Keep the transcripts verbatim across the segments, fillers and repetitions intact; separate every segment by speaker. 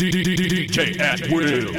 Speaker 1: D J at will.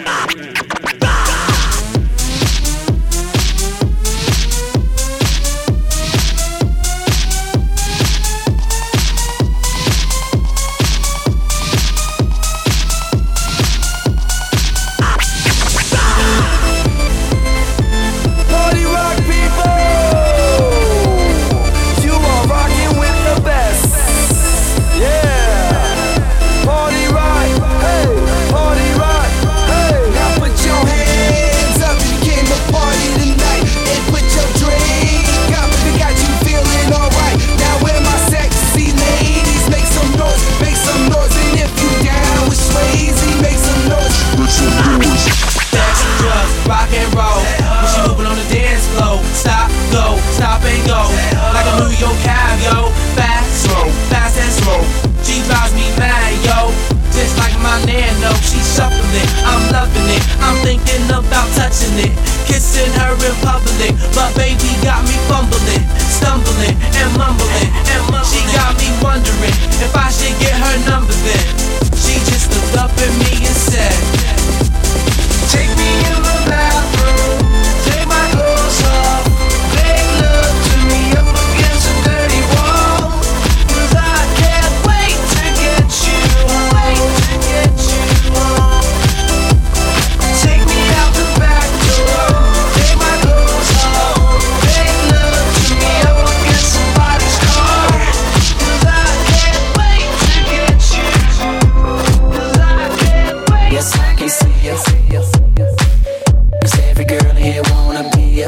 Speaker 2: Kissing her in public, but baby got me fumbling, stumbling and mumbling, and mumbling. She got me wondering if I should get her number then. She just looked up at me and said, take me in the bathroom, take my clothes off, make love to me up against a dirty wall, 'cause I can't wait to get you, wait to get you home. Take me out the back door, take my clothes off, make love to me up against somebody's car, 'cause I can't wait to get you, 'cause I can't wait.
Speaker 3: Yes, I can see you, 'cause every girl here wanna be ya.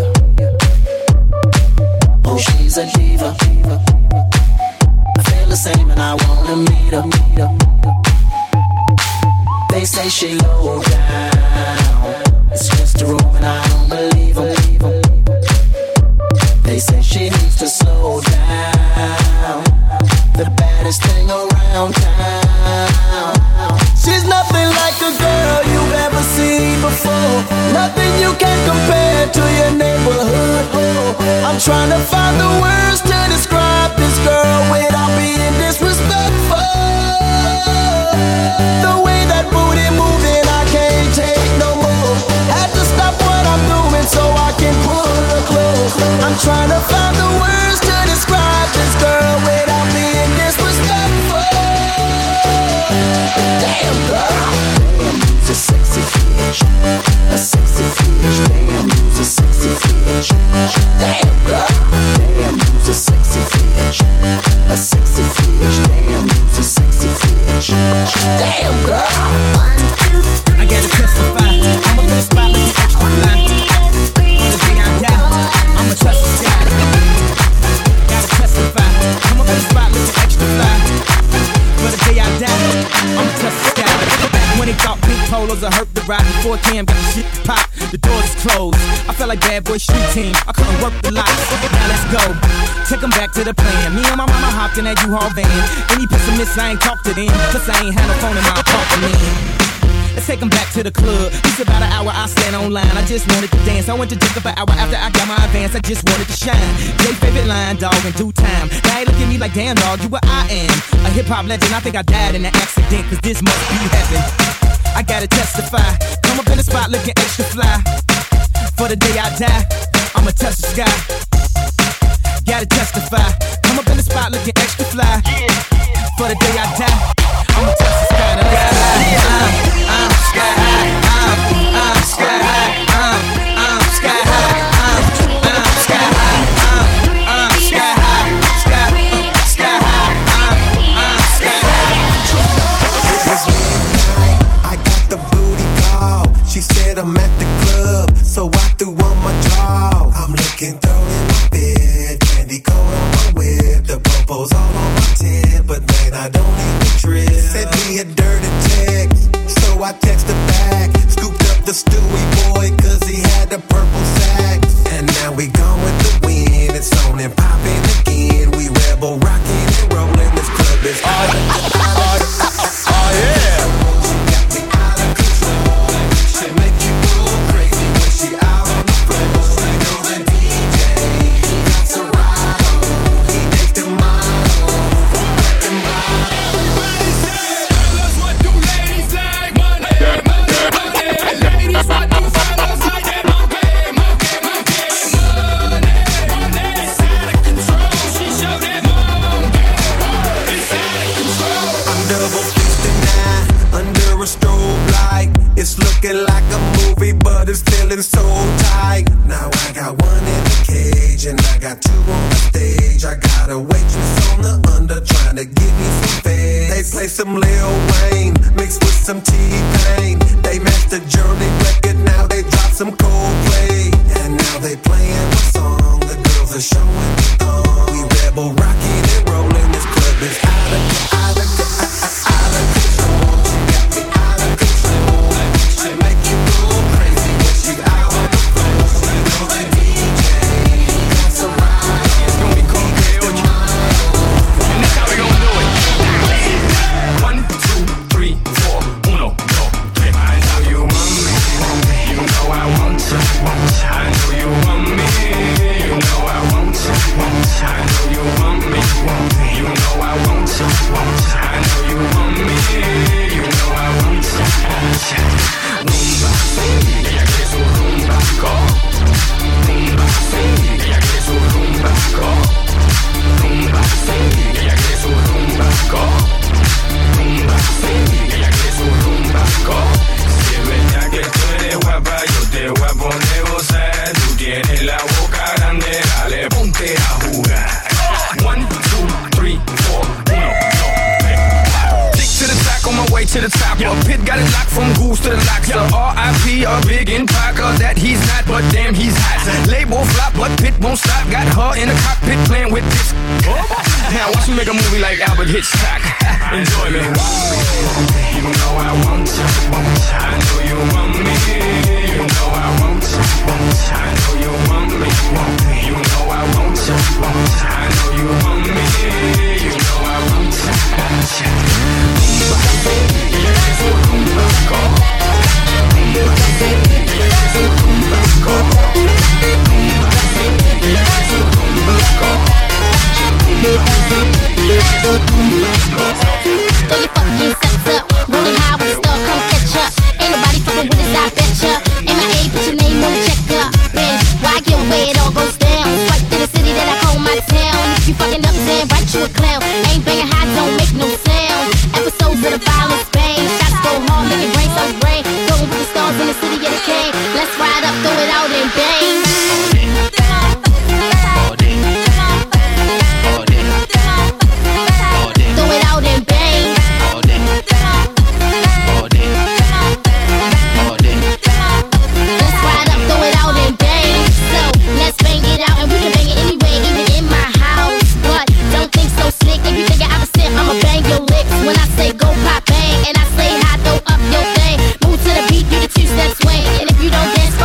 Speaker 3: Oh, she's a diva, I feel the same and I wanna meet her. They say she low down, it's just a room and I don't believe them. They say she needs to slow down, the baddest thing around town. She's nothing like a girl you've ever seen before, nothing you can compare to your neighborhood. I'm trying to find the words to describe this girl without being disrespectful. The way that booty moving, I can't take no more. Had to stop what I'm doing so I can pull her close. I'm trying to find the words to describe this girl without being disrespectful. Damn girl, damn, you's a sexy bitch, a sexy bitch. Damn, you's a sexy bitch. Damn girl, damn, you's a sexy bitch, a sexy bitch. Damn, you's a sexy bitch. Damn girl.
Speaker 4: I gotta testify, I'm a little spot like the extra line. The day I die, I'ma trust the sky. Gotta testify, I'm a little spot like the extra fly. But the day I die, I'ma trust the sky. Back when they thought pink polos would hurt the ride, before Cam got the shit pop, the doors is closed. I felt like Bad Boy Street Team, I couldn't work the lights. Now let's go, take 'em back to the plan. Me and my mama hopped in that U-Haul van. Any pessimists, I ain't talk to them, 'cause I ain't had no phone in my apartment. Let's take 'em back to the club. It's about an hour I stand online. I just wanted to dance. I went to drink up an hour after I got my advance. I just wanted to shine. Jay favorite line, dog, in due time. Now they look at me like, damn, dog, you what I am. A hip-hop legend. I think I died in an accident, 'cause this must be heaven. I gotta testify. Come up in the spot looking extra fly. For the day I die, I'ma touch the sky. Gotta testify. Come up in the spot looking extra fly. For the day I die, I'ma touch the sky. Now let's fly. I'm, I'm sky high. I'm, I'm sky high. I'm, I'm sky high. I'm, I'm sky high. I'm, I'm sky high. Sky, uh, sky high. I'm, I'm sky high.
Speaker 5: I got the booty call. She said I'm at the club, so I threw on my draw. I'm looking through in my bed, candy coat on my whip, the popo's all on my tip, but man, I don't even trip. Sent me a dirty text, so I texted back. Scooped up the Stewie boy, 'cause he had the purple sack. And now we gone with the wind, it's on and popping again. We rebel, rocking and rolling, this club is hot.
Speaker 1: Oh yeah.
Speaker 5: She got me out of control. She make you go crazy when she out on the floor. She knows the D J got Serato. He makes the model, the model.
Speaker 1: Everybody say, fellas, what do ladies say?
Speaker 5: feeling so tight. Now I got one in the cage and I got two on the stage. I got a waitress on the under trying to give me some feds. They play some Lil Wayne mixed with some T-Pain. They match the Journey record, now they drop some Coldplay. And now they playing my song, the girls are showing the thong. We rebel rocking and rolling, this club is out of, out of, out of control. She got me out of control. She make you go crazy when she out on the floor. She know the D J, that's a ride.
Speaker 1: It's gonna be cool, George. And that's how we gonna do it. One, two, three, four, uno, dos, tres. I know you want me, you know I want to. I know you want me, you know I want to. I know you want me, you know I want to. I know you want me, you know I want to. Rumba, ella quiere su rumba, go. Rumba, ella quiere su rumba, go. Rumba, ella quiere su rumba, go. Rumba, ella quiere su rumba, go. Si es verdad que tú eres guapa, yo te voy a poner gozar. Tú tienes la boca grande, dale, ponte a jugar. One, two, three, four, uno, dos, tres. Stick to the track on my way to the top. Yo, Pit got it locked from Goose to the locks. The R I P a big in Parker that he's not, but damn he's hot. Label flop, but Pit won't stop. Got her in the cockpit playing with this. Now watch me make a movie like Albert Hitchcock. Enjoy me. You know I want to. I know you want me. You know I want to. I know you want me. You know I want to. I know you want me. You know I want to.
Speaker 6: Throw your fucking sets up, rolling high with the star, come catch up. Ain't nobody fucking with us, I betcha. M I A, put your name on the checker. Bitch, why I get where it all goes down? Swipe to the city that I call my town. If you fucking up, then write you a clown. Ain't banging high, don't make no sound. Episodes of the violence, bang. Shots go hard, make it rain, so it's rain. Going with the stars in the city of the king. Let's ride up, throw it out and bang. Throw it out and bang. Let's ride up, throw it out and bang. So let's bang it out, and we can bang it anyway, even in my house. But don't think so slick. If you think I'm opposite, I'ma bang your lips. When I say go pop bang, and I say hi, throw up your thing. Move to the beat, do the two-step swing. And if you don't dance,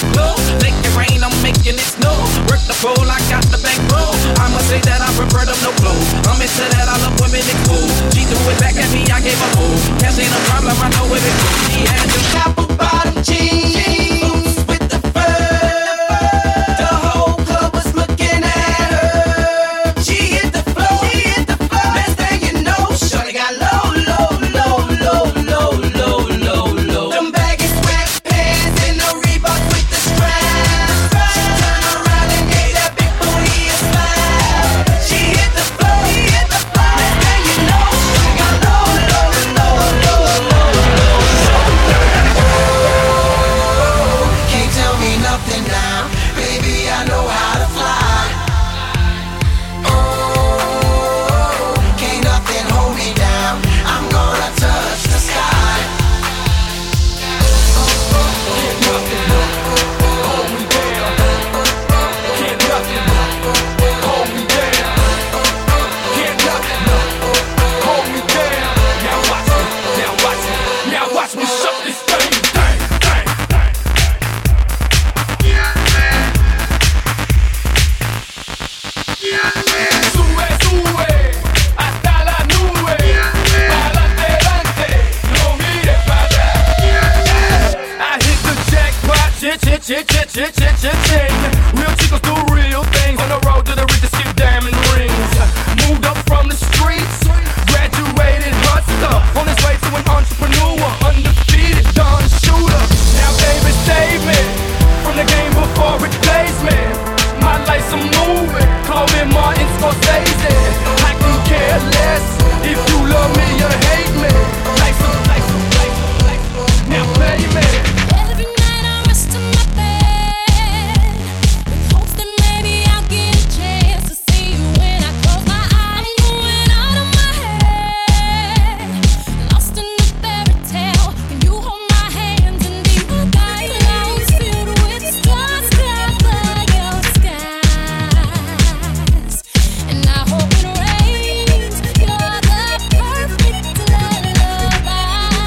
Speaker 7: glow. Make it rain, I'm making it snow. Work the pole, I got the bankroll. I'ma say that I prefer them no clothes. I'm into that, I love women exposed. She threw it back at me, I gave her hope. Cash ain't a problem, I know what it is. She had the apple bottom jeans, boots with the fur. The whole club was looking at her. She hit the floor, she hit the floor. Next thing you know, shorty got low, low, low, low, low, low, low, low. Them baggy sweatpants and the Reebok with the straps. She turned around and gave that big booty a slap. She hit the floor, she hit the floor. Next thing you know, shorty got low, low, low, low, low, low.
Speaker 3: Can't tell me nothing now, baby, I know how to fly. Oh, can't nothing hold me down, I'm gonna touch the sky.
Speaker 1: Can't nothing hold me down. Can't nothing hold me down. Can't nothing hold me down. Now watch me, now watch me, now watch me shut this thing down. Sube, sube, hasta la nube. Pa'lante, adelante, no mires para atrás. I hit the jackpot, shit, shit, shit, shit, shit, shit, shit, shit. Real chicos do real things on the road to the richest, skip diamond rings. Moved up from the streets, graduated hustler, on his way to an entrepreneur, undefeated Don Shooter. Now baby, save me from the game before it plays me. My life's a movie, call me Martin Scorsese. I can care less if you love me or hate me. Life's a, life's a, life's a, life's a, now play me.
Speaker 8: Every night I rest in my bed with hopes that maybe I'll get a chance to see you when I close my eyes. I'm going out of my head, lost in the fairy tale. Can you hold my hands and be my guide? Clouds filled with stars cover your skies, and I hope it rains. You're the perfect lullaby.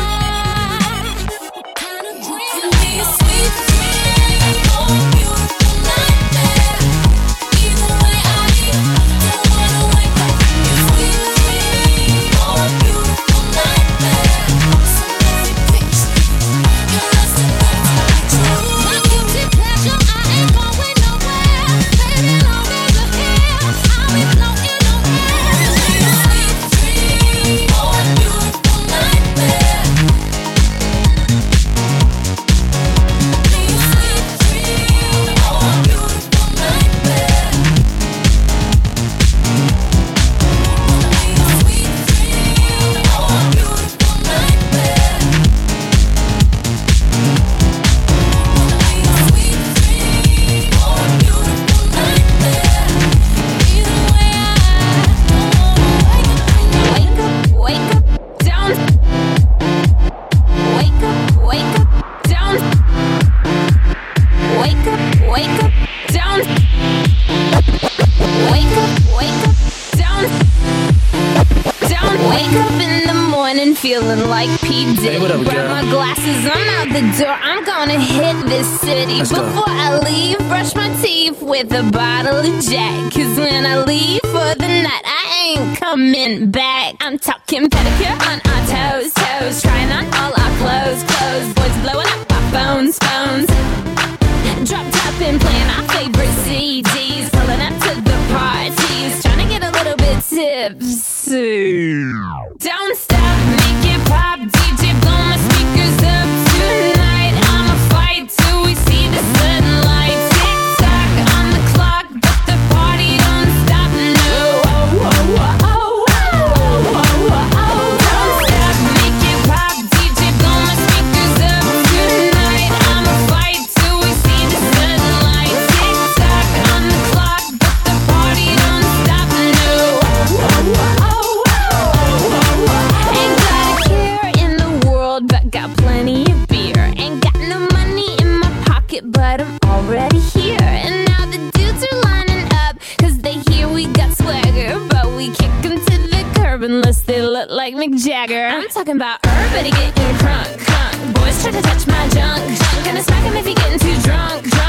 Speaker 8: What kind of dream can be a sweet dream or a beautiful nightmare? Either way, I don't wanna wake up in a sweet dream or a beautiful nightmare. Somebody fix me. You're lost in my true. My guilty pleasure, I ain't going nowhere. Baby, long as you're here, I'll be floating on air. Be a sweet dream or a beautiful nightmare. Be a sweet dream or a beautiful nightmare. Be a sweet dream or a beautiful nightmare. Be a sweet dream or a beautiful nightmare. Either way, I wake up, wake up, down. Wake up, wake up, down. Wake up, wake up, down. Wake up, wake up, down. Down. Wake up in the morning feeling like P. Diddy.
Speaker 9: what up,
Speaker 8: Grab
Speaker 9: girl?
Speaker 8: my glasses, I'm out the door. I'm gonna hit this city.
Speaker 9: Let's go.
Speaker 8: Before I leave, brush my teeth with a bottle of Jack. Cause when I leave for the night, I ain't coming back. I'm talking pedicure on our toes, toes. Trying on all our clothes, clothes. Boys blowing up our phones, phones. Drop top and playing our favorite C Ds. Pulling up to the parties. Trying to get a little bit tipsy. Don't stop, make it pop. D J, blow my speakers up tonight. I'ma fight till we see the sunlight. Tick tock on the clock, but the party don't stop. No. Oh, oh, oh, oh, oh, oh, oh. Don't stop, make it pop. D J, blow my speakers up tonight. I'ma fight till we see the sunlight. Tick tock on the clock, but the party don't stop. No. Oh, oh, oh, oh, oh, oh. Ain't got a care in the world, but got plenty of beer. Ain't got no money in my pocket, but I'm already here. And now the dudes are lining up, cause they hear we got swagger. But we kick 'em to the curb unless they look like Mick Jagger. I'm talking about everybody getting crunk, crunk. Boys try to touch my junk, junk. Gonna smack 'em if he getting too drunk, drunk.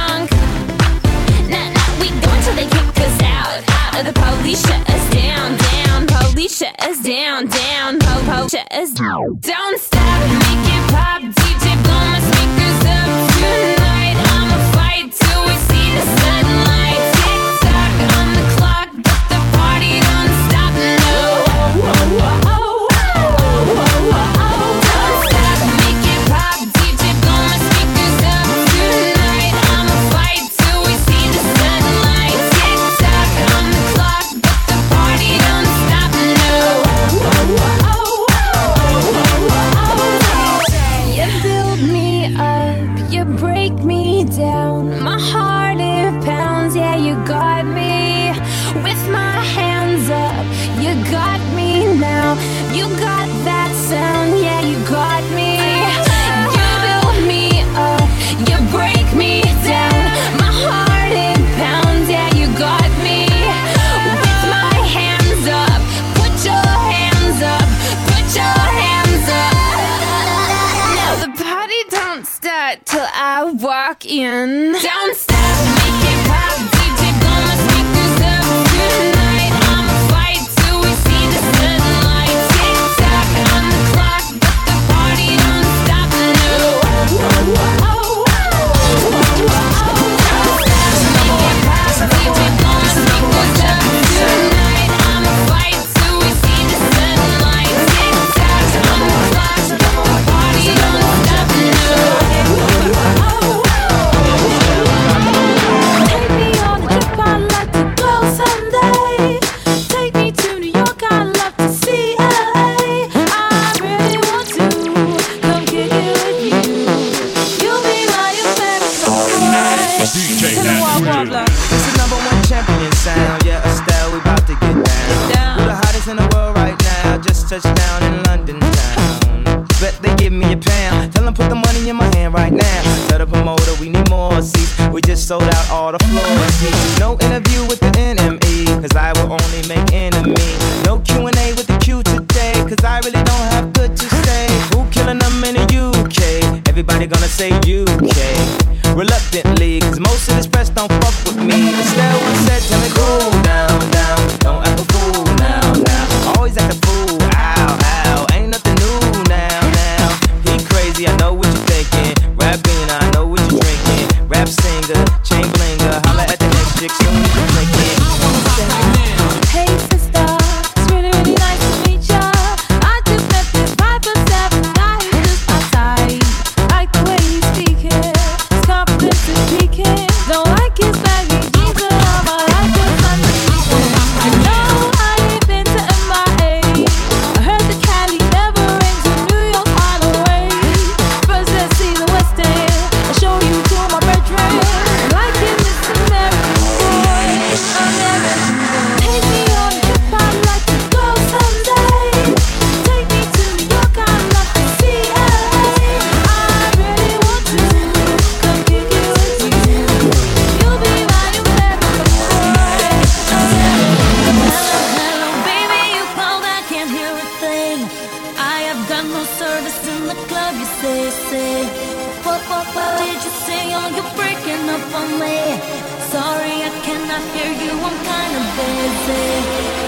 Speaker 8: that till I walk in. Don't stop, make it pop, D J blow my speakers up tonight. I'ma fight till we see the sunlight. Tick tock on the clock, but the party don't stop. No. Oh, oh, oh, oh.
Speaker 9: Touchdown in London town. Bet they give me a pound. Tell them put the money in my hand right now. Tell the promoter we need more seats. We just sold out all the floors. No interview with the N M E, cause I will only make enemy. No Q and A with the Q today, cause I really don't have good to say. Who killing them in the U K? Everybody gonna say U K. Reluctantly, cause most of this press don't fuck with me. Instead one said, tell me cool down, down. Don't act a fool now, now. Always act a fool. I know what you're thinking. Rapping, I know what you're drinking. Rap singer, chain blinger. Holla at the next chick soon as you're blinking.
Speaker 8: Hey sister, it's really really nice to meet ya. I just met this five foot seven guy who's just my type. Like the way he's speaking, his confidence is peaking. Don't like his baggy jeans, but I like his underneath. I know I ain't been to M I A. I heard the Cali never rings in New York all the way. First let's see the West End. I'll show you to my bedroom. Like him, this American boy, American boy. Take me on a trip, I'd like to go someday. Take me to New York, I'd love to see L A. I really want to come kick it with you. You'll be my American boy. Hello, hello, baby, you called, I can't hear a thing. I have got no service in the club, you say, say. What, what, what did you say? Oh, you're breaking up on me. Sorry, I cannot hear you, I'm kinda busy.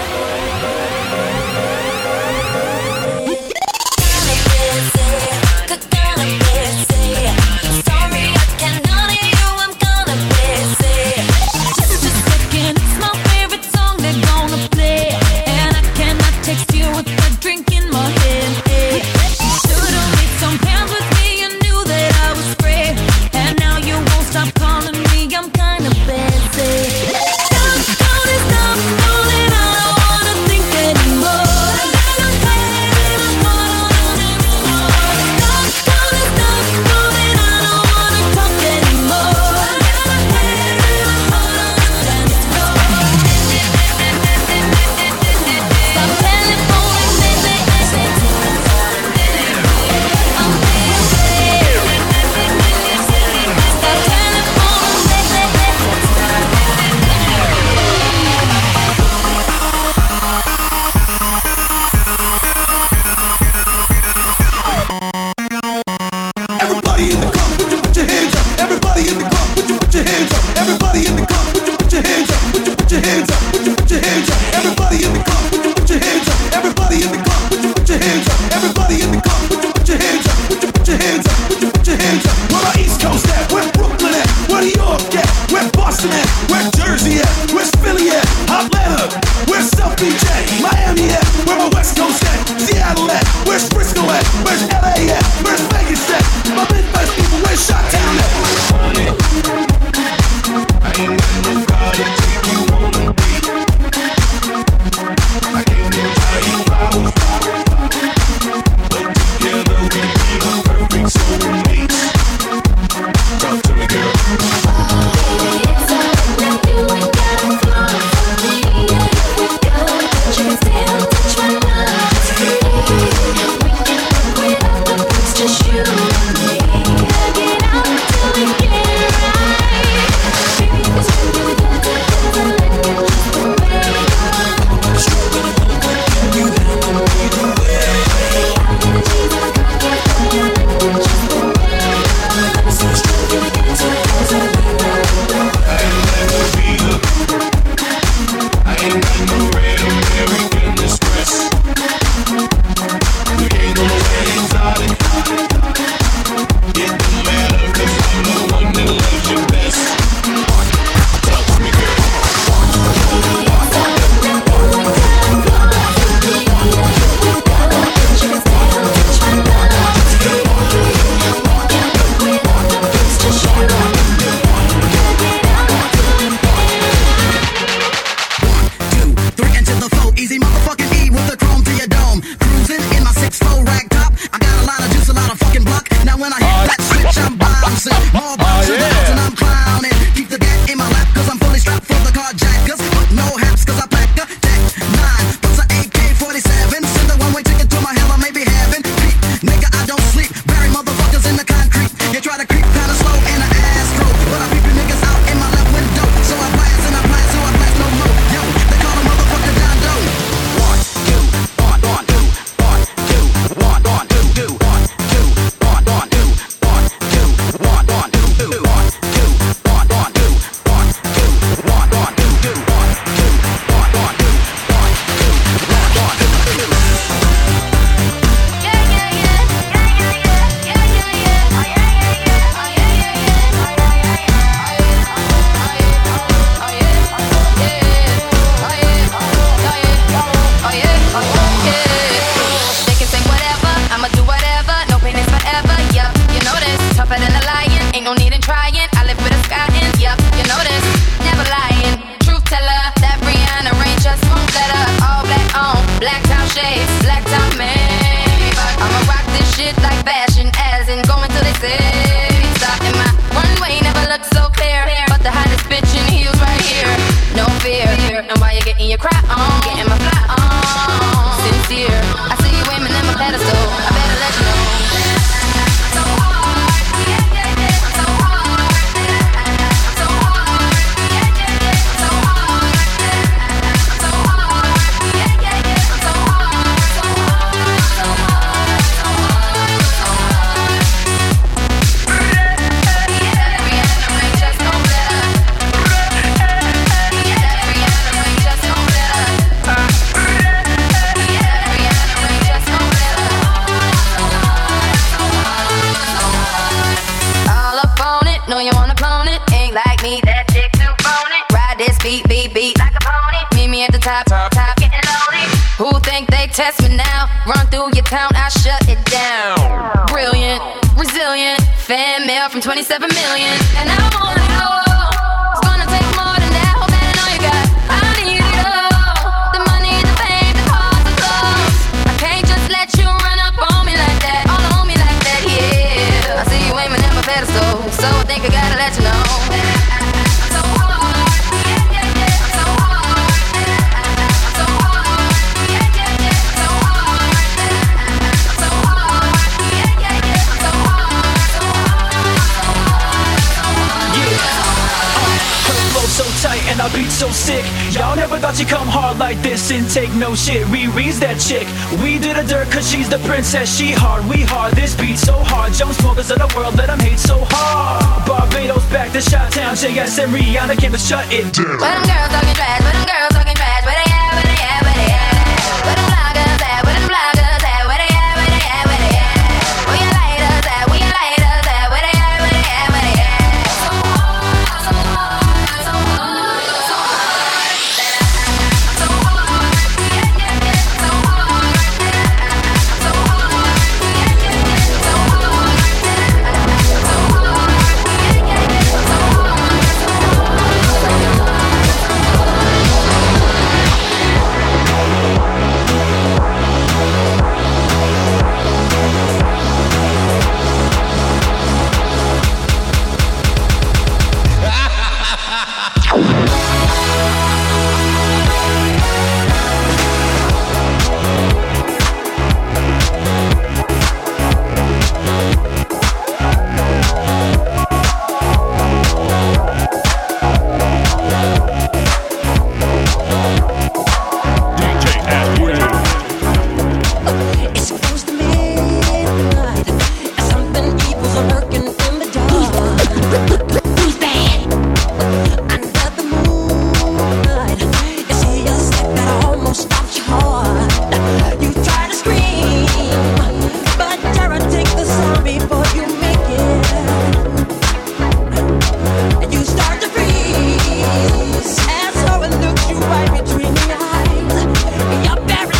Speaker 8: Sorry, I cannot hear you, I'm kinda busy. Just a second, it's my favorite song they're gonna play. And I cannot text you with a drink in my hand. You should've made some plans with me, you knew that I was free. And now you won't stop calling me, I'm kinda busy. Stop, stop, stop calling, I don't wanna think anymore. Stop, stop, stop calling, I don't wanna talk anymore. Stop telephoning, baby. I'm busy. Stop telephoning,
Speaker 5: Everybody in the club, would you put your hands up? Everybody in the club, would you put your hands up? Everybody in the club, would you put your hands up? Would you put your hands up? Would you put your hands up? Everybody in the club, would you put your hands up? Everybody in the club, would you put your hands up? Everybody in the club, would you put your hands up? Would you put your hands up? Would you put your hands up? Where my East Coast at? Where Brooklyn at? Where New York at? Where Boston at? Where Jersey at? Where's Philly at? Atlanta? Where's South Beach at? Miami at? Where my West Coast at? Seattle at? Where's Frisco at? Where's L A at? Where's Vegas at? My Midwest people, where's Chi-Town at? I ain't got no car to take you on a date. I can't even buy you flowers, but together we be the perfect soulmates. Talk to me, girl.
Speaker 6: It's all that you ain't got a flaw for me. You can stay
Speaker 10: me that chick to bone it. Ride this beat, beat, beat like a pony. Meet me at the top, top, top, getting lonely. Who think they test me now? Run through your town, I shut it down. Brilliant, resilient, fan mail from twenty-seven million. And I wanna know, it's gonna take more than that. Hope that I know you got, I need it all. The money, the fame, the cars, the clothes. I can't just let you run up on me like that, all on me like that, yeah. I see you aiming at my pedestal, so I think I gotta let you know. I'm so hard, yeah, yeah, yeah. I'm so hard, I'm so hard, yeah, yeah, yeah. I'm so hard, I'm so hard, yeah, yeah, yeah. I'm so hard, so hard, so hard, so hard.
Speaker 11: Yeah. Her flow so tight and our beat so sick. Y'all never thought she'd come hard like this and take no shit. Riri's that chick. We did her dirt cause she's the princess. She hard, we hard. This beat so hard. Jones smokers of the world, let them hate so hard. Barbados back to Chi-Town. J S and Rihanna came to shut it down.
Speaker 10: Where them girls talking trash, where them girls talking trash, where they at, where they at, where they at? Where them bloggers at, where them bloggers at, where they at, where they at, where they at? Where your lighters at, where your lighters at, where they at, where they at, where they at? So hard, so hard, so hard, so hard. I'm so hard, yeah, yeah, yeah. So hard, I'm so hard, yeah, yeah, yeah. So hard, I'm so hard, yeah, yeah, yeah. So hard, so
Speaker 12: It's close to midnight, and something evil's lurking in the dark. Who's bad? Under the moonlight, you see a step that almost stops your heart. You try to scream, but terror takes the sound before you make it. And you start to freeze as horror looks you right between the eyes. You're paralyzed.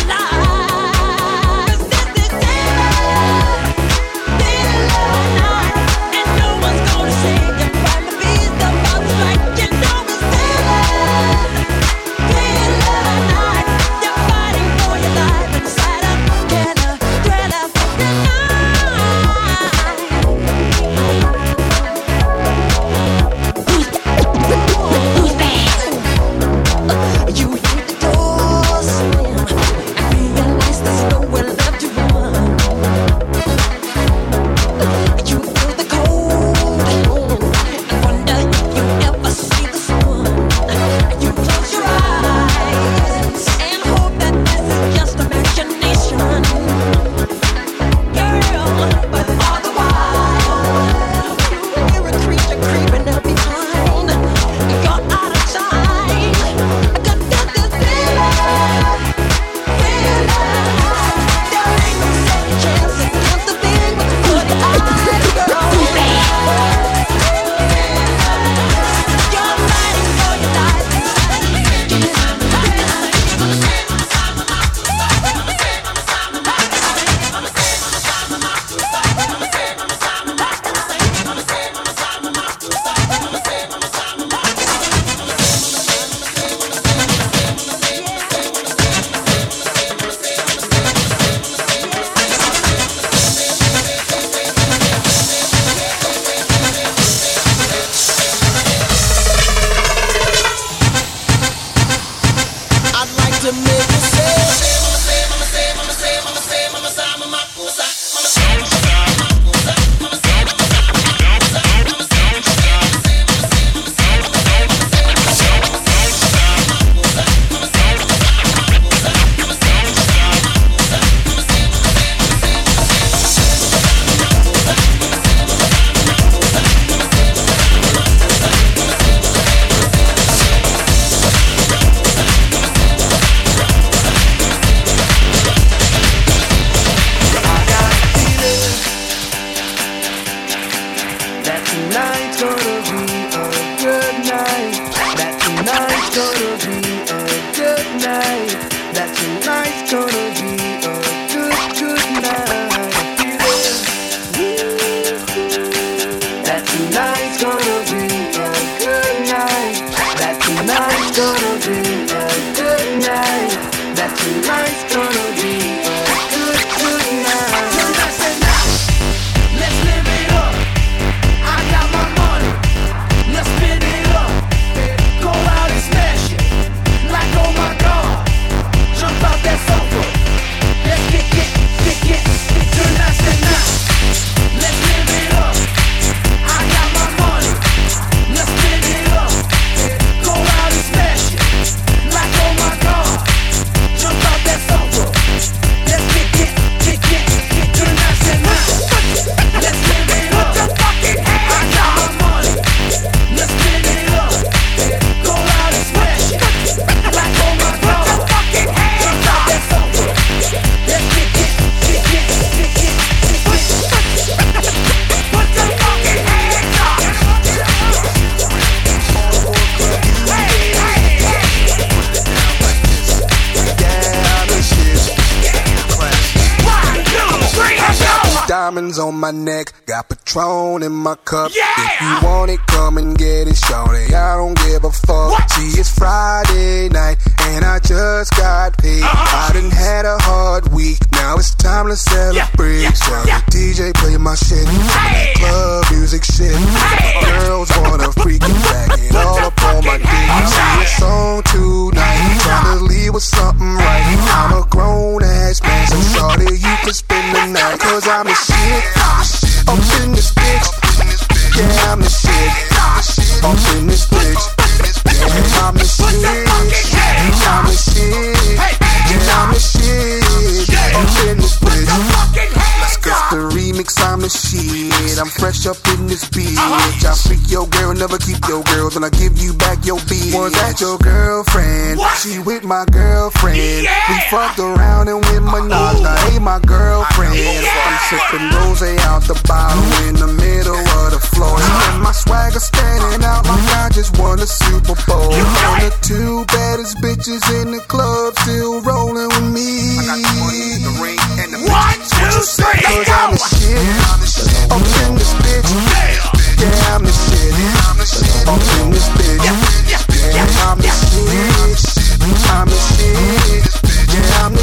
Speaker 3: Tonight's gonna be a good
Speaker 13: tonight's gonna be a good night. That tonight's gonna be a good night. That tonight's gonna be a good, good night. Tonight's the night. Let's live it up. I got my money. Let's spin it up. Go out and smash it. Like oh my God. Jump out that sofa. Let's get, get, get, get. Tonight's the night. Let's live it up. I got my money. Let's spin it up. Go out and smash it. Like oh my God. Jump out that sofa. Let's get, get, get, get, get. Tonight's the night. Let's live it up. I got my money. Let's spin it up. Go out and smash it. Like oh my God. Jump out that sofa. Let's get, get, get, get, get, get. Put the fucking hands up.
Speaker 5: Diamonds on my neck, got Patron in my cup. Yeah! If you want it, come and get it, shorty. I don't give a fuck. What? See, it's Friday night, and I just got paid. Uh-huh. I done had a hard week, now it's time to celebrate. Yeah, yeah, yeah. The D J play my shit, hey! Club music shit. Hey! My girls wanna freaking back it all up on my dick. Right. See, it's on tonight, trying to leave with something right. I'm a grown ass man, so shorty, you can spend the night, cause I'm the shit. Up in this bitch. Yeah, I'm the shit. Up in this bitch. Yeah, I'm the shit. I'm the shit. Yeah, I'm the shit. Up in this bitch. It's the remix, I'm the shit. I'm fresh up in this bitch. I freak your girl, never keep your girl. Then I give you back your bitch. Was that your girlfriend? What? She with my girlfriend. Yeah. We fucked around and with my nose. Now hey, my girlfriend. Yeah. I'm sipping rose out the bottle in the middle of the floor. And my swagger standing out like I just won a Super Bowl. And the two baddest bitches in the club still rolling with me. I got the money, the ring, and the one, two, three, cause I'm the shit. Up in this bitch. Yeah, I'm the shit. Up in this bitch. Yeah, I'm the shit. I'm the shit. Yeah, I'm the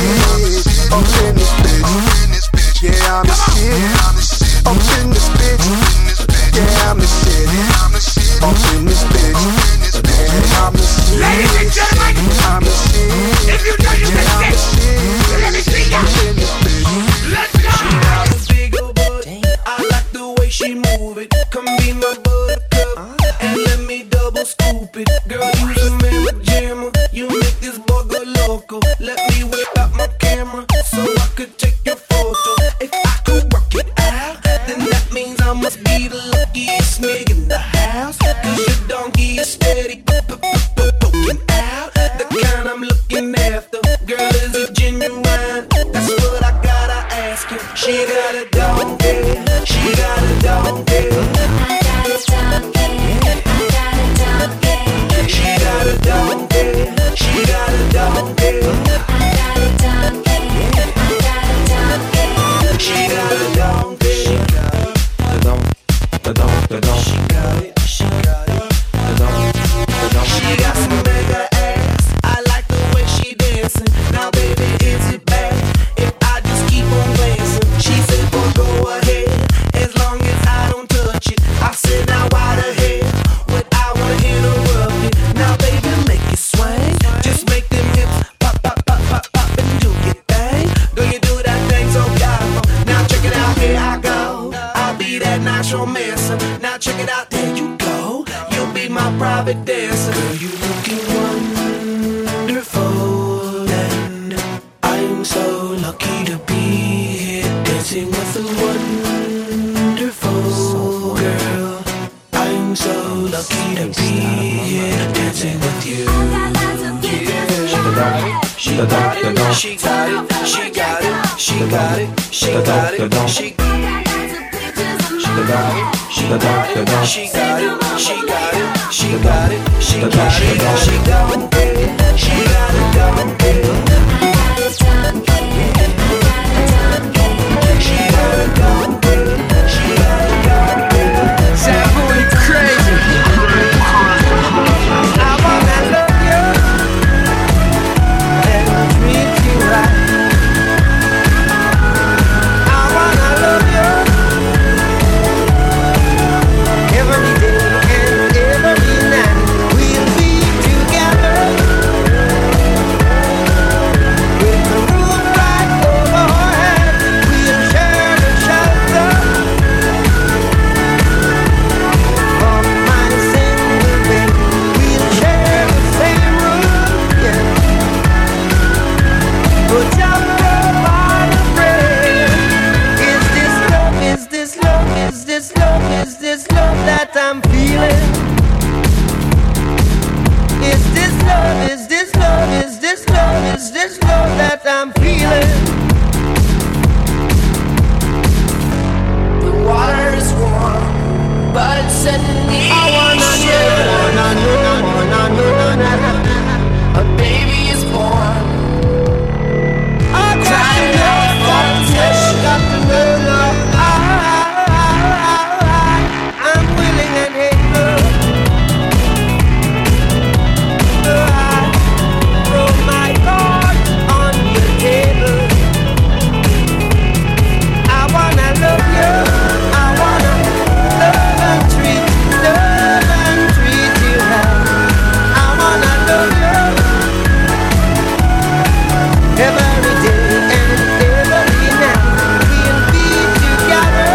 Speaker 5: shit. Up in this bitch. Yeah, I'm the shit. Up in this bitch. Yeah, I'm the shit. Up in this bitch. Yeah, I'm the shit. Ladies and gentlemen, I'm the shit. If you know you can sing, let me see ya. Up in this bitch. Let's go. She got a big old butt. I like the way she move it. Come be my buttercup and let me double scoop it. Girl, you the mamma jammer. You make this boy go loco. Let me whip out my camera so I could take your photo. If I could work it out, then that means I must be the luckiest nigga in the house. Cause your donkey is steady poking out. The kind I'm looking after. Girl, is it genuine? That's what I gotta ask you. She got a donkey. She got a donkey. I got a donkey. I got a donkey. She got a donkey. She got a donkey. I got a donkey. I got a donkey. She got a donkey. She got it. The donk, the donk, the donk. She got it. She got it. The donk, the donk. She got some mega ass. I like the way she dancing. Now, baby, is it bad if I just keep on glancing? She said, well, go ahead, as long as I don't touch it. I said, now why the hell would I wanna interrupt it? Now, baby, make it swing. Just make them hips pop, pop, pop, pop, pop, and do your thing. Do you do that thing so powerful? Now check it out, here I go. I'll be that natural messer. Now check it out, there you go. You'll be my private dancer. Girl, you looking wonderful, and I'm so lucky to be here dancing with a wonderful girl. I'm so lucky to be here dancing with you. Yeah. She got it, she got it, she got it, she got it, she got it, she got it. She got it, she got it, she got it, she got it, she got it, she got it, she got it, she got it, she got it, she got it, she got it.
Speaker 2: said I wanna know, wanna know, wanna know, a baby is born. I cried out for protection, got to know, I'm willing and able. I throw my cards on your table. I wanna love you, I wanna love and treat, love and treat you right. I wanna love you every day and every night. We'll be together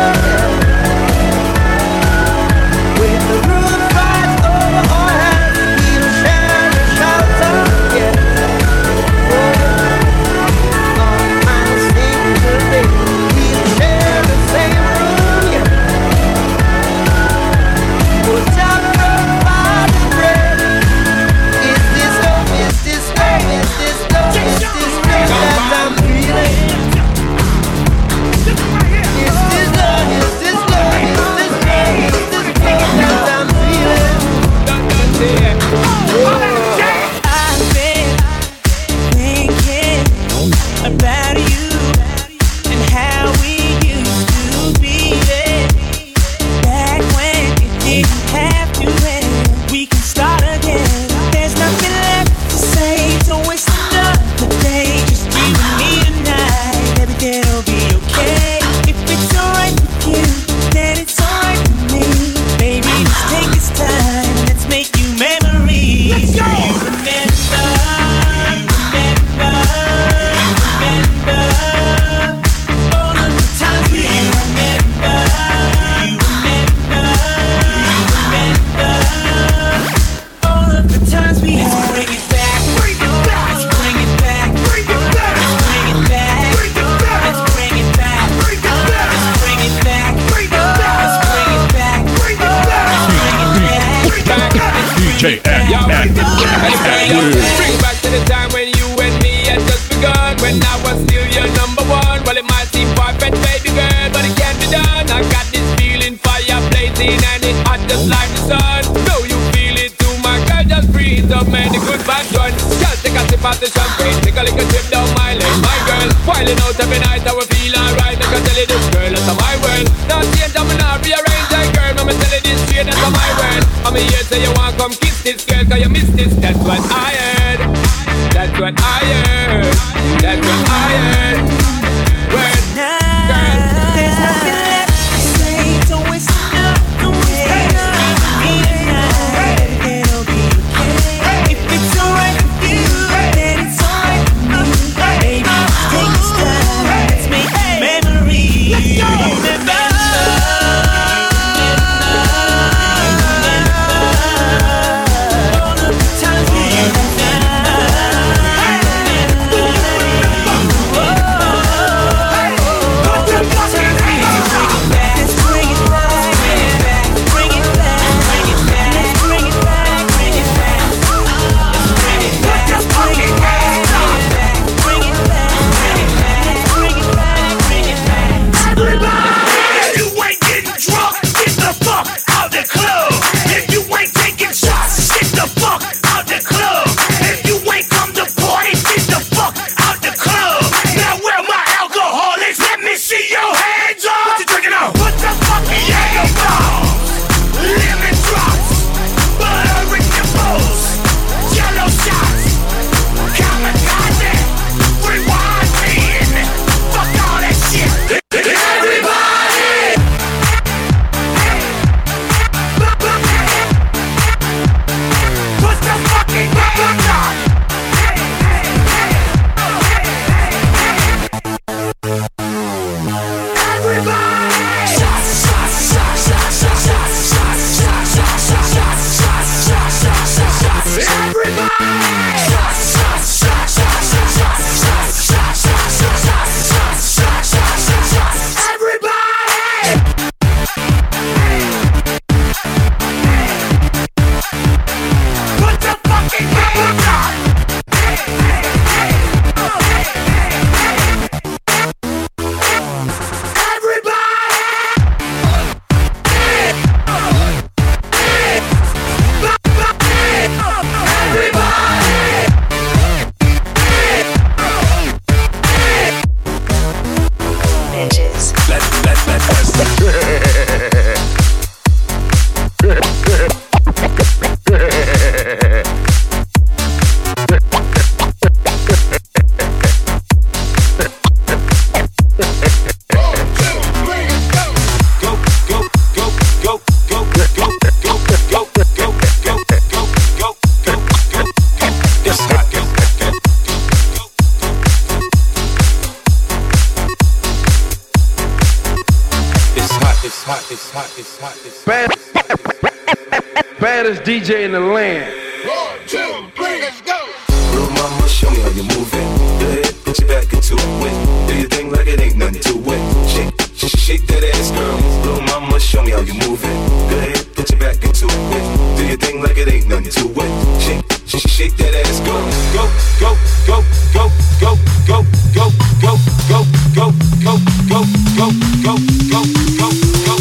Speaker 2: with the roof right over our heads. We'll share the shelter, yeah. On my single day, we'll share the same room, yeah. We'll talk about the bread. Is this love? Is this love? Is this love? Is this love that I'm feeling? Is this love? Is this love? Is this love? Is this love that I'm feeling?
Speaker 4: I've been thinking about you and how we used to be there. Back when it didn't have to end, we can start again. There's nothing left to say, so waste another day. Just you and me tonight, everything'll be okay. If it's alright with you, then it's alright with me. Baby, let's take this time, let's make new memories. Let's go! You remember, remember, remember all of the times we remember, you remember, remember all of the times we had. Let's bring it back, bring it back, let's bring it back, bring it back, let's bring it back, bring it back, let's bring it back, bring it back, let's bring it back, bring it back, let's bring it back, bring it back, bring it back.
Speaker 14: D J Ed,
Speaker 15: Bring back to the time when you and me had just begun. When I was still your number one. Well, it might seem far-fetched, baby girl, but it can be done. I got this feeling, fire blazing, and it hot just like the sun. Know you feel it too, my girl, just breathe up, man, the good bad run. Just take a sip of the champagne, take a little trip down my lane, my girl. Whiling out every night, I will feel alright. I can tell you this, girl, that's my world. Now change, I'm not rearrange, that girl. I'ma tell you this straight, that's my word. I'm here, say you want come kiss this girl, cause you miss this. That's what I heard. That's what I heard. That's what I heard. Word, girl.
Speaker 4: There's nothing left to say, so it's another way. Everything'll be okay. If it's alright with you, then it's alright with me. Baby, let's take this time, let's make memories. Remember, all of the times we remember.
Speaker 15: it's hot, it's hot, it's
Speaker 14: Bad, baddest D J in the land.
Speaker 5: One, two, three, let's go. Little mama, show me how you move it. Go ahead, put your back into it. Do your thing like it ain't nothing to it. Shake, shake, shake that ass, girl. Little mama, show me how you move it. Go ahead, put your back into it. Do your thing like it ain't nothing to it. Shake, shake, shake that ass, go, go, go, go, go, go, go, go, go, go, go, go, go, go, go, go, go, go.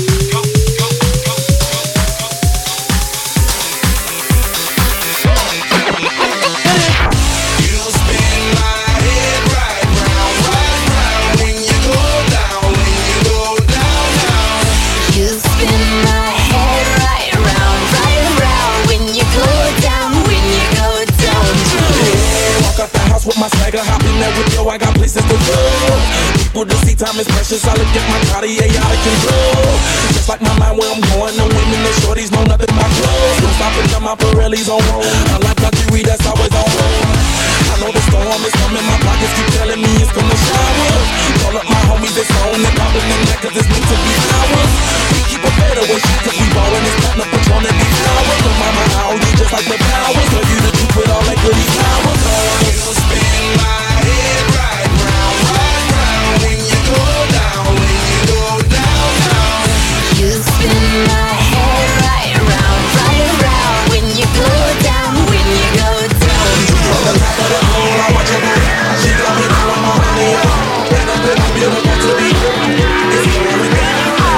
Speaker 16: With my swagger, hop in there with yo, I got places to go. People to see, time is precious. I look at my Cartier out of control. Just like my mind where I'm going, the women, the shorties know nothing but clothes. Don't stop until my Pirelli's on roll. Unlike luxury, that's always on roll. I know the storm is coming, my pockets keep telling me it's gonna shower. Call up my homies, it's on and popping them neck, cause it's meant to be ours. We keep a better way, shit, cause we ballin' this platinum Patron and these flowers. No mama, how you just like the powers. Tell you the truth with all that goody powers. You spin my head right round, right round. When you go down, when you go down, down.
Speaker 12: You spin my head right round, right round. When you go down, when you go down.
Speaker 16: From the top of the moon, I watch her go. She got me down on my money. And I'm feeling beautiful to be. It's going down.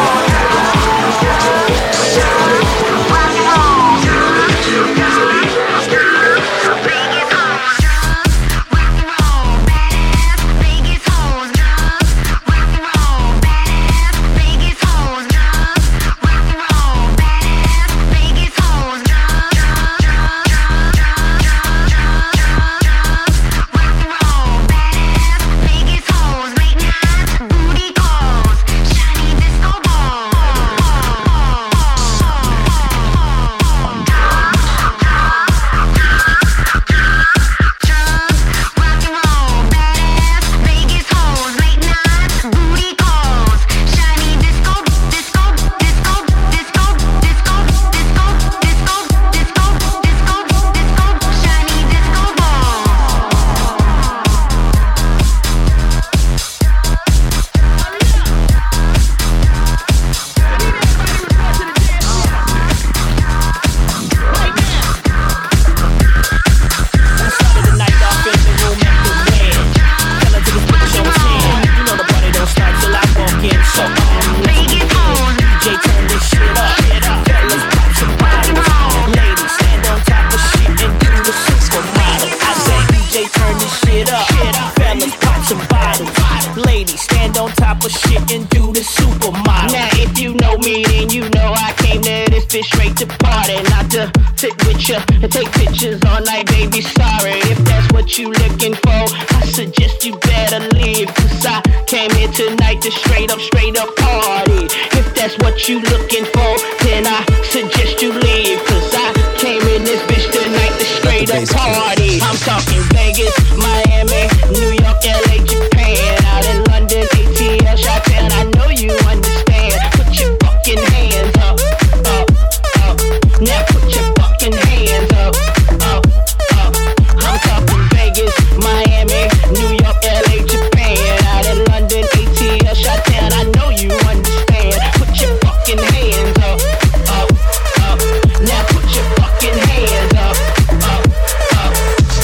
Speaker 17: And take pictures all night, baby, sorry. If that's what you looking for, I suggest you better leave. Cause I came here tonight to straight up, straight up party. If that's what you looking for, then I suggest you leave. Cause I came in this bitch tonight to straight up party. I'm talking Vegas, Miami, New York, L A, Japan. Out in London, A T L, Chi-Town, I know you understand. Put your fucking hands up, up, up. Now put your fucking hands up, up, up. I'm talking Vegas, Miami, New York, L A, Japan. Out in London, A T L, Chi-Town, I know you understand. Put your fucking hands up, up, up. Now put your fucking hands up, up, up.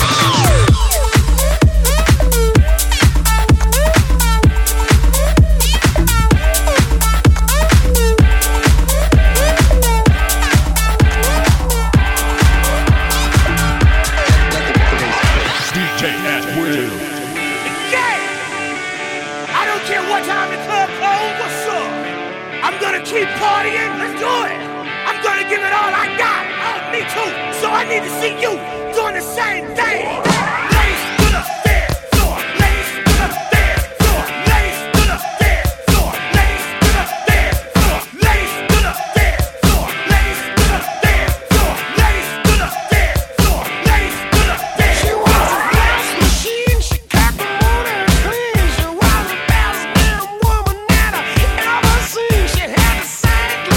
Speaker 18: Keep partying, let's do it. I'm gonna give it all I got. Oh, me too. So I need to see you doing the same thing. Ladies to the dance floor. Ladies to the dance floor. Ladies to the dance floor. Ladies to the dance floor. Ladies to the dance floor. Ladies to the dance floor. Ladies to the dance floor. Ladies to the dance floor. She was a dance machine. She got the motor clean. She was the best damn woman that I ever seen. She had the same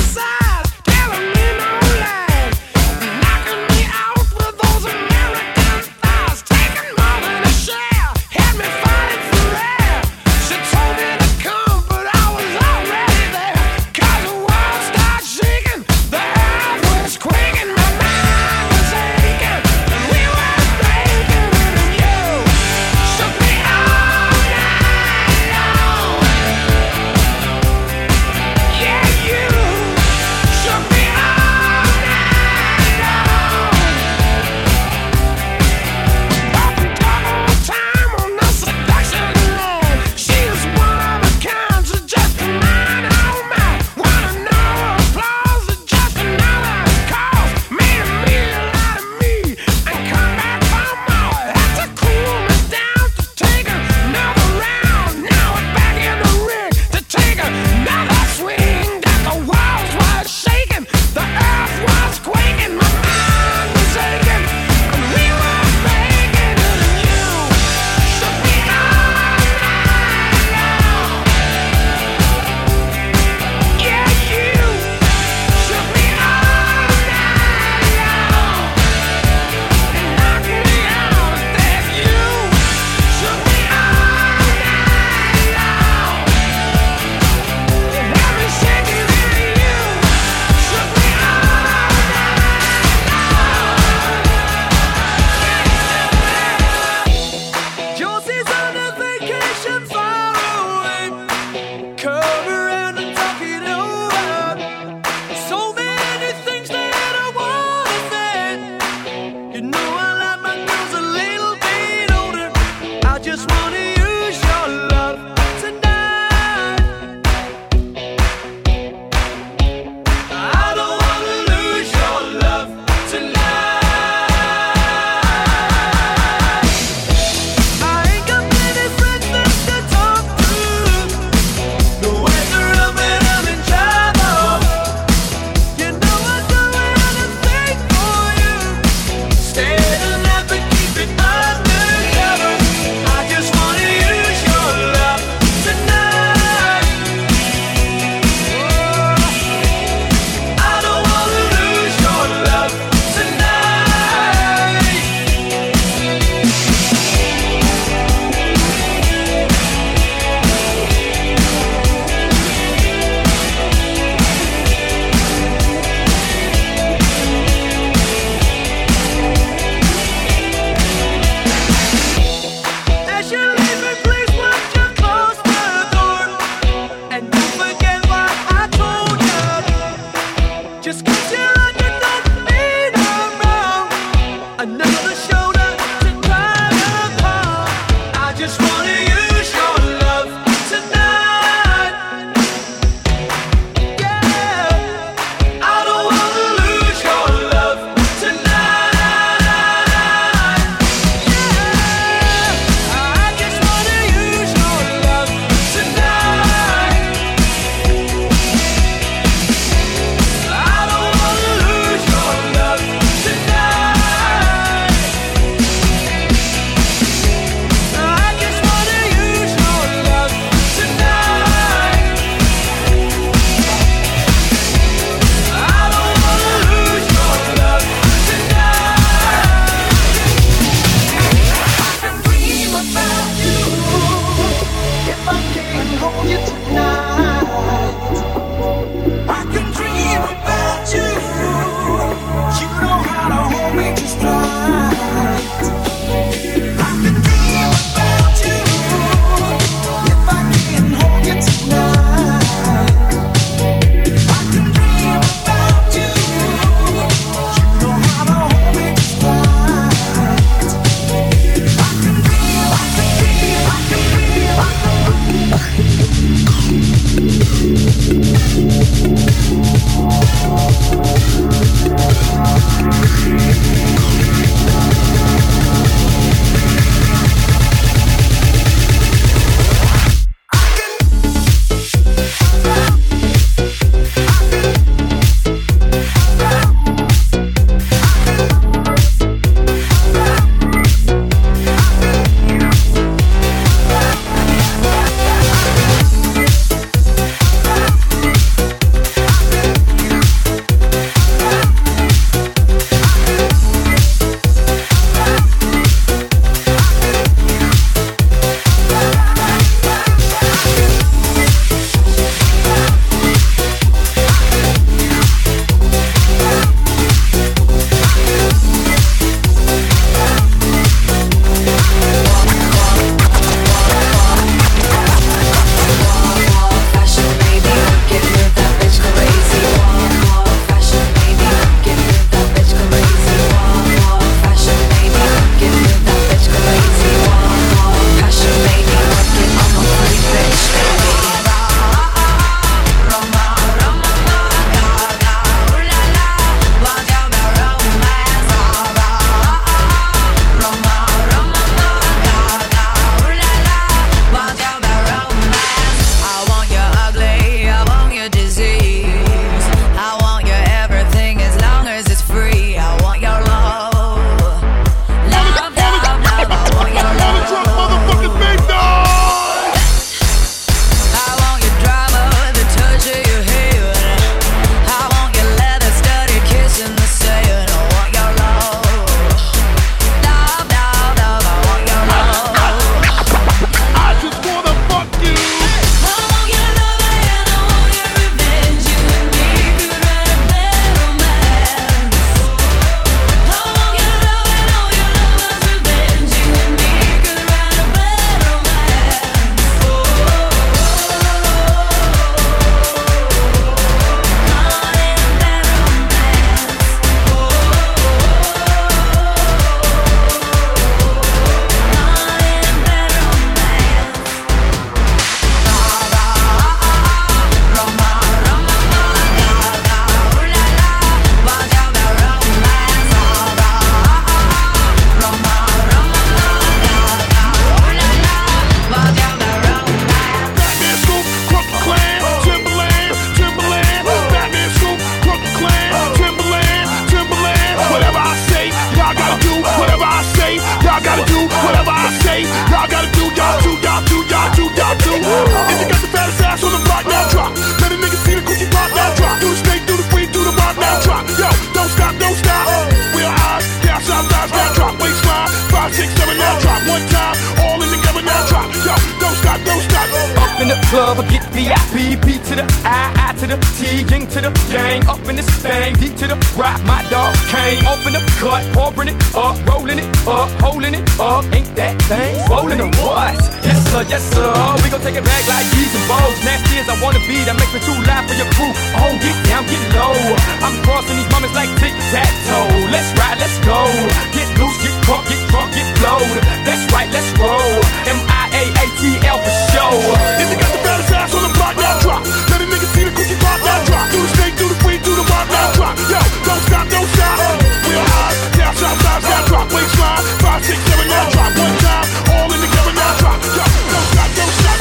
Speaker 15: the club, I get V I P. P to the I, I to the T, Ying to the gang. Up in this thing, D to the rock. My dog came off in the cut, pouring it up, rolling it up, holding it up. Ain't that thing rolling or what? Yes sir, yes sir. We gon' take it back like these and balls. Nasty as I wanna be, that makes me too loud for your crew. Oh, get down, get low. I'm crossing these moments like tic-tac-toe. Let's ride, let's go. Get loose, get crunk, get drunk, get blowed. That's right, let's roll. M I A A T L for show.
Speaker 18: If you got the baddest ass on the block, now drop. Let a nigga see the cookie pop, now drop. Do the snake, do the queen, do the rock, now drop. Yo, don't stop, don't stop. Real high, down south, south, now drop. Waistline, five, six, seven, now drop. One time, all in together, now drop. Yo, don't stop, don't stop.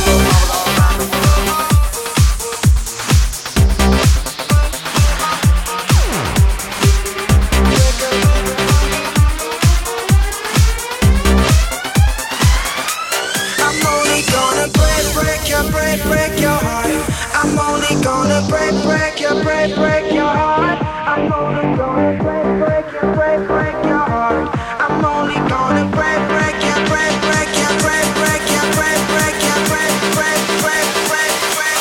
Speaker 3: Break, break your heart. I'm only gonna break, break your, break, break your heart. I'm only gonna break, break your, break, break your heart. I'm only gonna break, break your, break, break your, break, break your, break, break your, break, break, break, break, break.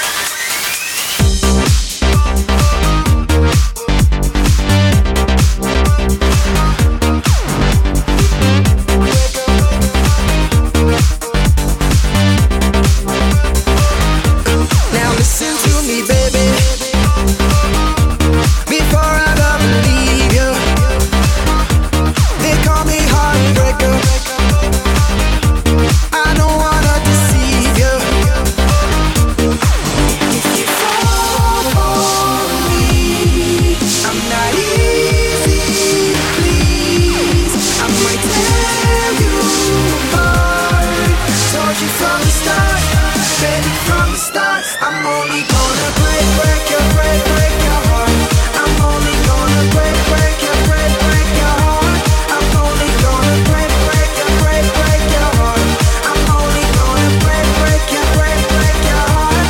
Speaker 3: Now listen to me, baby. Before I ever leave you, they call me heartbreaker. I don't wanna deceive you. If you fall for me, I'm not easy, please. I might tear you apart. Told you from the start, baby, from the start. I'm only gonna break, break your, break, break your heart. I'm only gonna break, break your, break, break your heart. I'm only gonna break, break your, break, break your heart. I'm only gonna break, break your, break, break your heart.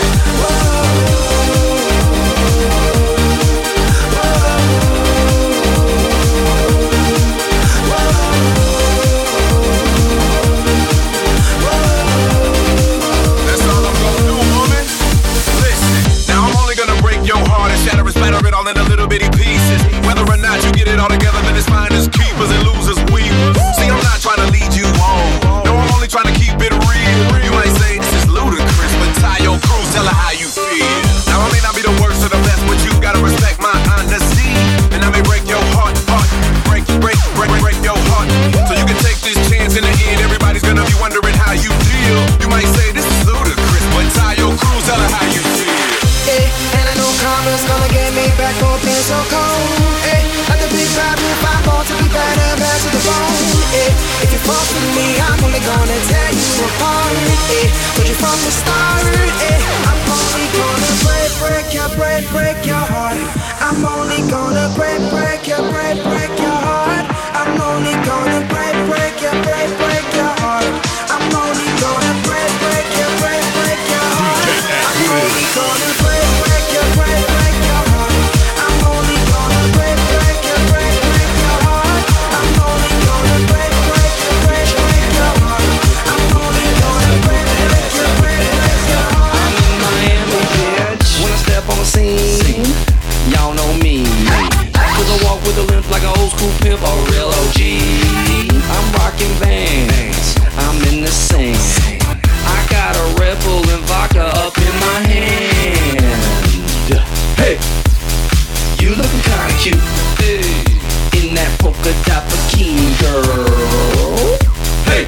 Speaker 14: That's all I'm gonna do, woman. Listen, now I'm only gonna break your heart and shatter and splatter it all into little bitty pieces. Whether or not you get it all together, then it's fine as keepers and losers weepers. See, I'm not trying to lead you on. No, I'm only trying to keep it real. You might say this is ludicrous, but tie your crew, tell her how you feel. Now I may not be the worst or the best, but you gotta respect my honesty. And I may break your heart, heart, break, break, break, break your heart. So you can take this chance in the end. Everybody's gonna be wondering how you feel. You might say this is ludicrous, but tie your crew, tell her how you feel.
Speaker 3: Yeah, and I know karma's gonna get me back for being so cold. Yeah, like the big bad wolf, I'm born to be better, bad to the bone. Yeah, if you fall for me, I'm only gonna tear you apart. Yeah, told you from the start. Yeah, I'm only gonna break, break your, break, break your heart. I'm only gonna break, break your, break, break your heart. I'm only gonna break, break your, break, break your heart. I'm only gonna break, break your, break, break your heart. I'm only gonna break, break your, break, break your heart. I'm only gonna break, break your, break, break your heart. I'm only gonna break, break your, break, break your heart. I'm only gonna break, break your, break, break your heart.
Speaker 7: I'm in Miami, bitch. When I step on the scene, y'all know me. Cause I walk with a limp like an old school pimp or a real O G. I'm rocking Vans, I'm in the scene. I got a Red Bull and vodka up in my hand. Hey, you looking kinda cute, hey, in that polka dot bikini, girl. Hey,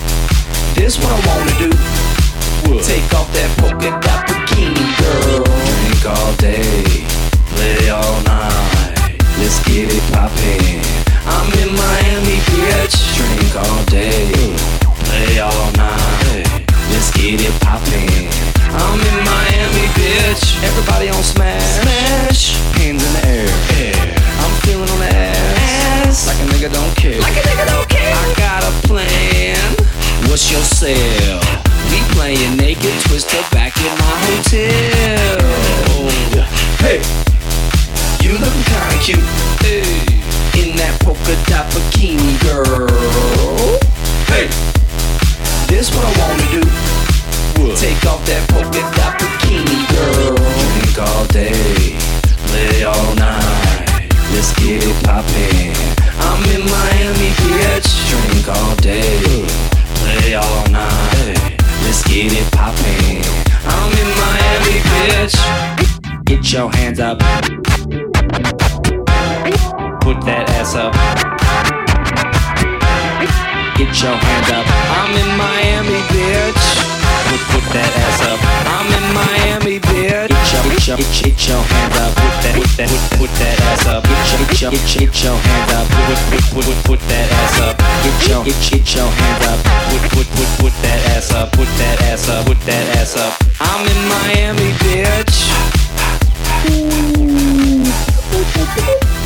Speaker 7: this what I wanna do. Take off that polka dot bikini, girl. Drink all day, play all night. Let's get it poppin'. I'm in Miami, bitch. Drink all day, play all night. Let's get it poppin'. I'm in Miami, bitch. Everybody on smash, smash. Hands in the air, air. I'm feeling on the ass, ass. Like a nigga don't care, like a nigga don't care. I got a plan. What's your sale? We playing naked twister back in my hotel. Hey, you looking kinda cute, hey, in that polka dot bikini, girl. Hey, this what I wanna do. Take polka dot bikini girl. Drink all day, play all night. Let's get it poppin'. I'm in Miami, bitch. Drink all day, play all night. Let's get it poppin'. I'm in Miami, bitch. Get your hands up. Put that ass up. Get your hands up. I'm in Miami, bitch. Put, put that ass up. I'm in Miami, bitch. Get your, get your, get your, get your hands up. Put that, put that, put, put that ass up. Get your, get your, get your, get your hands up. Put, put, put, put, put that ass up. Get your, get, get your hands up. Put, put, put, put that ass up. Put that ass up. Put that ass up. I'm in Miami, bitch.